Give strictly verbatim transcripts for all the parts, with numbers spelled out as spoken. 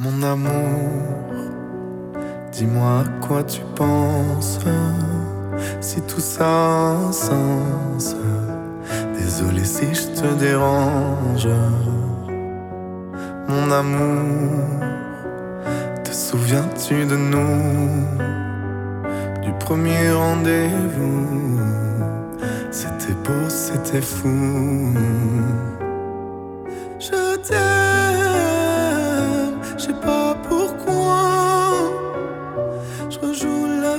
Mon amour, dis-moi à quoi tu penses, si tout ça a un sens. Désolé si je te dérange. Mon amour, te souviens-tu de nous, du premier rendez-vous? C'était beau, c'était fou. Je t'aime, je sais pas pourquoi. Je rejoue la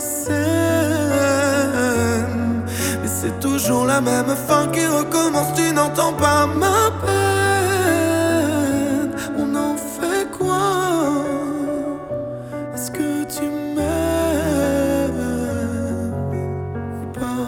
scène, mais c'est toujours la même fin qui recommence. Tu n'entends pas ma peine. On en fait quoi? Est-ce que tu m'aimes ou pas?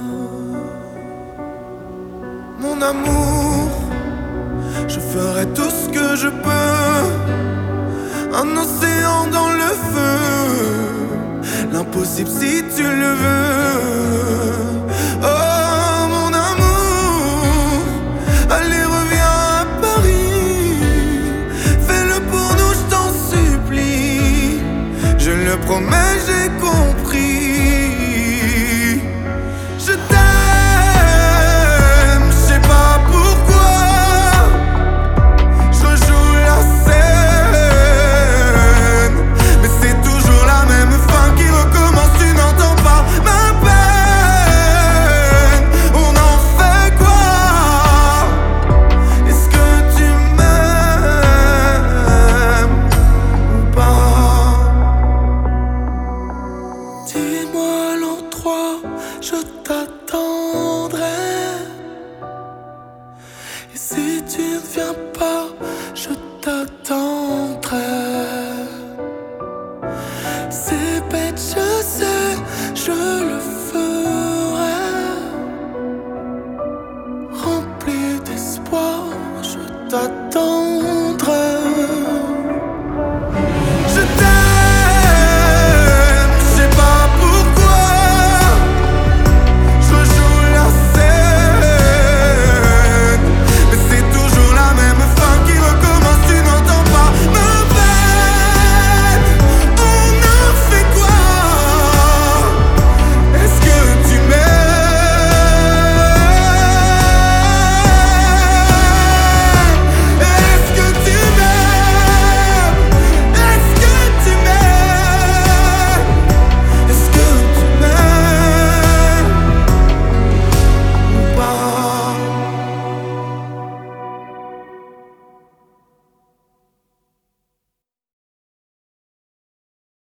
Mon amour, je ferai tout ce que je peux. Un océan dans le feu, l'impossible si tu le veux. Oh mon amour, allez reviens à Paris. Fais-le pour nous, je t'en supplie. Je le promets, j'ai compris.